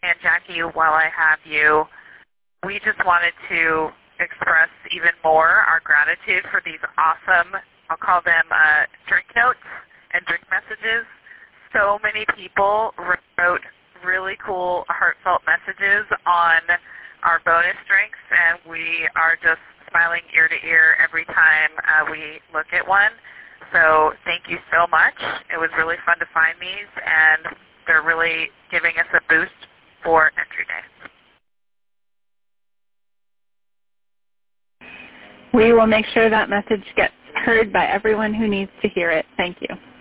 And Jackie, while I have you, we just wanted to express even more our gratitude for these awesome, I'll call them drink notes and drink messages. So many people wrote really cool, heartfelt messages on our bonus drinks, and we are just smiling ear to ear every time we look at one. So thank you so much. It was really fun to find these, and they're really giving us a boost for Entry Day. We will make sure that message gets heard by everyone who needs to hear it. Thank you.